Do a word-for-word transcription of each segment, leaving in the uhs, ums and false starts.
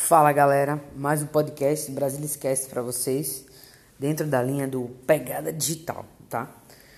Fala galera, mais um podcast Brasília Esquece para vocês, dentro da linha do Pegada Digital, tá?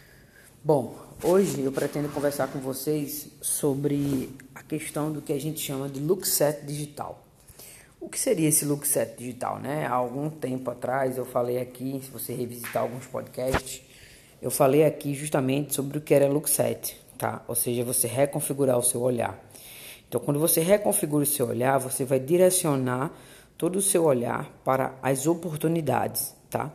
Bom, hoje eu pretendo conversar com vocês sobre a questão do que a gente chama de lookset digital. O que seria esse lookset digital, né? Há algum tempo atrás eu falei aqui, se você revisitar alguns podcasts, eu falei aqui justamente sobre o que era lookset, tá? Ou seja, você reconfigurar o seu olhar. Então, quando você reconfigura o seu olhar, você vai direcionar todo o seu olhar para as oportunidades, tá?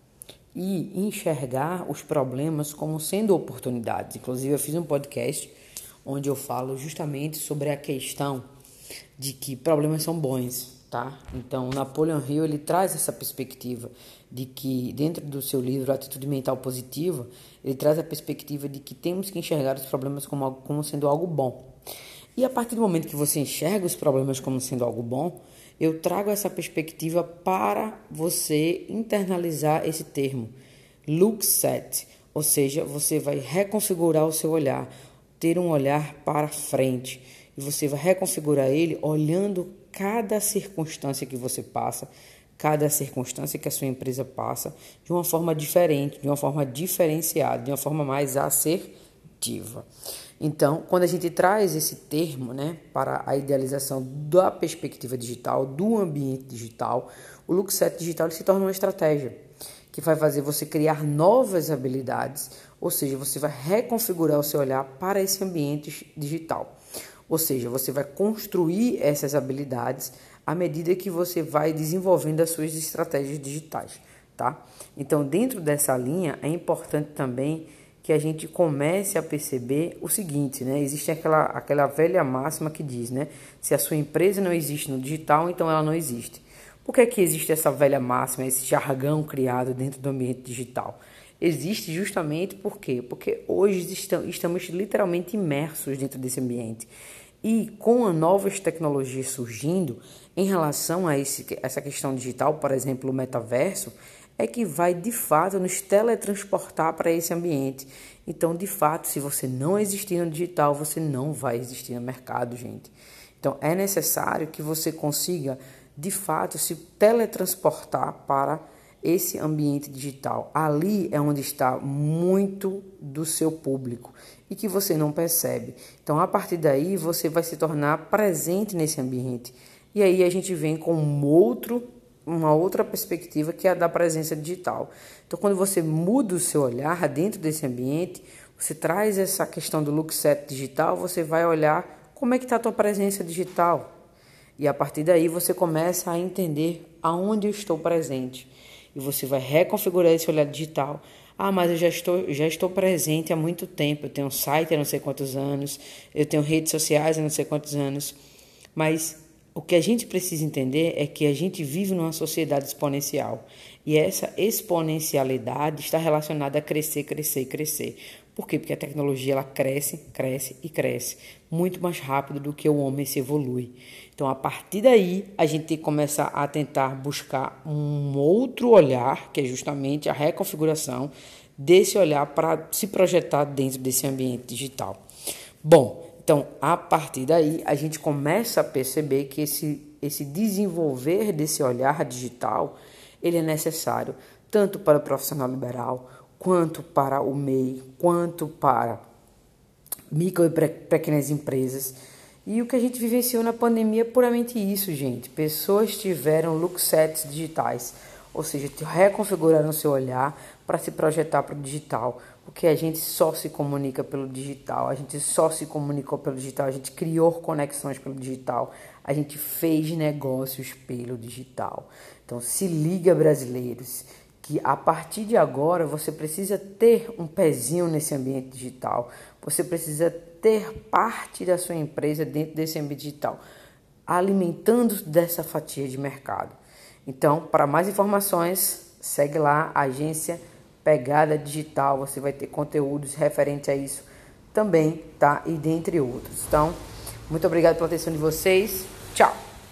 E enxergar os problemas como sendo oportunidades. Inclusive, eu fiz um podcast onde eu falo justamente sobre a questão de que problemas são bons, tá? Então, Napoleon Hill, ele traz essa perspectiva de que, dentro do seu livro Atitude Mental Positiva, ele traz a perspectiva de que temos que enxergar os problemas como, algo, como sendo algo bom. E a partir do momento que você enxerga os problemas como sendo algo bom, eu trago essa perspectiva para você internalizar esse termo, lookset, ou seja, você vai reconfigurar o seu olhar, ter um olhar para frente, e você vai reconfigurar ele olhando cada circunstância que você passa, cada circunstância que a sua empresa passa, de uma forma diferente, de uma forma diferenciada, de uma forma mais assertiva. Então, quando a gente traz esse termo, né, para a idealização da perspectiva digital, do ambiente digital, o lookset digital se torna uma estratégia que vai fazer você criar novas habilidades, ou seja, você vai reconfigurar o seu olhar para esse ambiente digital. Ou seja, você vai construir essas habilidades à medida que você vai desenvolvendo as suas estratégias digitais, tá? Então, dentro dessa linha, é importante também que a gente comece a perceber o seguinte, né? Existe aquela, aquela velha máxima que diz, né? Se a sua empresa não existe no digital, então ela não existe. Por que é que existe essa velha máxima, esse jargão criado dentro do ambiente digital? Existe justamente por quê? Porque hoje estamos literalmente imersos dentro desse ambiente. E com as novas tecnologias surgindo, em relação a esse, essa questão digital, por exemplo, o metaverso, é que vai, de fato, nos teletransportar para esse ambiente. Então, de fato, se você não existir no digital, você não vai existir no mercado, gente. Então, é necessário que você consiga, de fato, se teletransportar para esse ambiente digital. Ali é onde está muito do seu público e que você não percebe. Então, a partir daí, você vai se tornar presente nesse ambiente. E aí a gente vem com um outro uma outra perspectiva, que é a da presença digital. Então, quando você muda o seu olhar dentro desse ambiente, você traz essa questão do lookset digital, você vai olhar como é que está a tua presença digital. E a partir daí você começa a entender aonde eu estou presente. E você vai reconfigurar esse olhar digital. Ah, mas eu já estou, já estou presente há muito tempo. Eu tenho um site há não sei quantos anos, eu tenho redes sociais há não sei quantos anos. Mas o que a gente precisa entender é que a gente vive numa sociedade exponencial. E essa exponencialidade está relacionada a crescer, crescer e crescer. Por quê? Porque a tecnologia ela cresce, cresce e cresce. Muito mais rápido do que o homem se evolui. Então, a partir daí, a gente tem que começar a tentar buscar um outro olhar, que é justamente a reconfiguração desse olhar para se projetar dentro desse ambiente digital. Bom, então, a partir daí, a gente começa a perceber que esse, esse desenvolver desse olhar digital, ele é necessário tanto para o profissional liberal, quanto para o M E I, quanto para micro e pequenas empresas. E o que a gente vivenciou na pandemia é puramente isso, gente. Pessoas tiveram looksets digitais, ou seja, reconfiguraram o seu olhar para se projetar para o digital. Porque a gente só se comunica pelo digital, a gente só se comunicou pelo digital, a gente criou conexões pelo digital, a gente fez negócios pelo digital. Então se liga, brasileiros, que a partir de agora você precisa ter um pezinho nesse ambiente digital, você precisa ter parte da sua empresa dentro desse ambiente digital, alimentando dessa fatia de mercado. Então, para mais informações, segue lá a agência Pegada Digital, você vai ter conteúdos referentes a isso também, tá? E dentre outros. Então, muito obrigado pela atenção de vocês. Tchau!